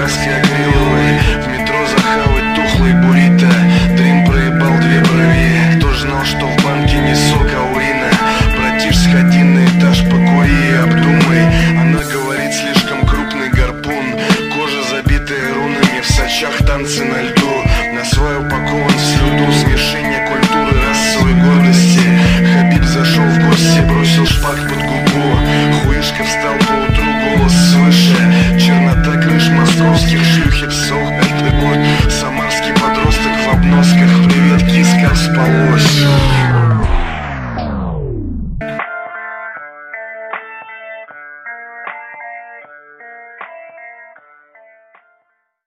краской акриловой. В метро захавать тухлый буррито. Дрим проебал 2 брови. Кто ж знал, что в банке не сок, а урина? Братиш, сходи на этаж, покури и обдумай. Она говорит, слишком крупный гарпун. Кожа, забитая рунами, в сачах танцы на льду. На свай упакован в слюду. Смешение культуры, расовой гордости. Хабиб зашел в гости, бросил шпаг